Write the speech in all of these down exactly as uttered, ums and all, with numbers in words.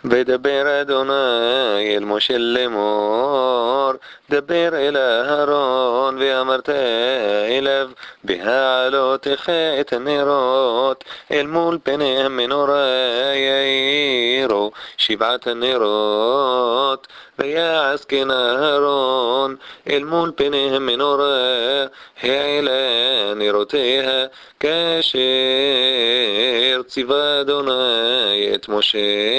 וידבר אדוני אל משה לאמור, דבר אל אהרון ואמרת אליו, בהעלותך את הנרות אל מול פני המנורה יאירו שבעת הנרות, ויעש כן אהרון אל מול פני המנורה, העלה נרותיה כאשר ציווה אדוני את משה.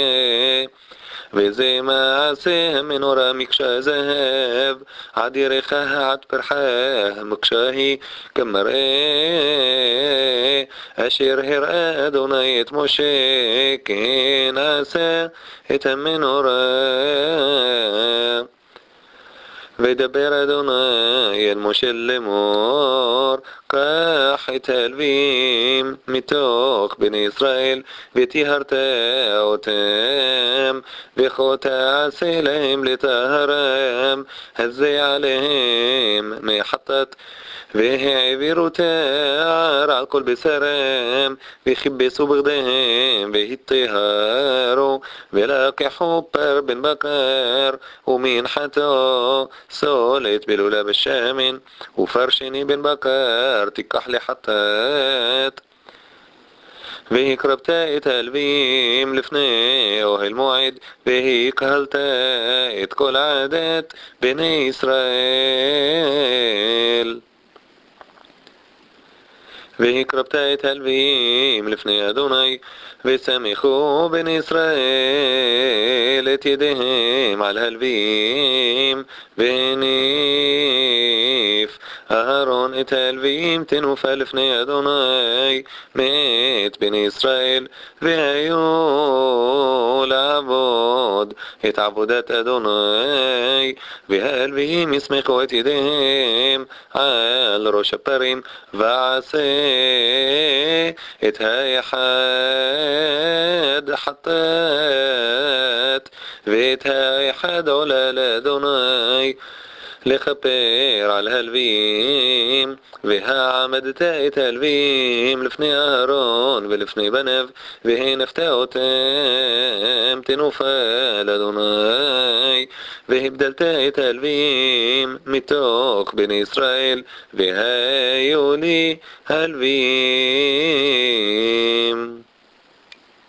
וזה מעשה המנורה מקשה זהב, עד ירחה עד פרחה המקשה היא כמראה אשר הראה אדוני את משה, כן עשה את המנורה. וידבר אדוני אל משה לאמור, קח את הלווים מתוך בני ישראל וטיהרת אותם, וכה תעשה להם לטהרם, הזה עליהם מחטאת, והעבירו תער על כל בשרם, וכיבסו בגדיהם והטהרו, ולקחו פר בן בקר ומנחתו סולת בלולה בשמן, ופר שני בן בקר תיקח לחטאת. והקרבת את הלווים לפני אוהל מועד, והקהלת את כל עדת בני ישראל. והקרבת את הלווים לפני אדוני, וסמכו בני ישראל את ידיהם על הלווים, והניף אהרון את הלווים תנופה לפני אדוני מאת בני ישראל, והיו לעבוד את עבודת אדוני. והלווים יסמכו את ידיהם על ראש הפרים, ועשה את האחד חטאת, ואת האחד עולה לאדוני לכפר על הלווים. והעמדת את הלווים לפני אהרון ולפני בניו, והנפת אותם תנופה לאדוני, והבדלת את הלווים מתוך בני ישראל, והיו לי הלווים.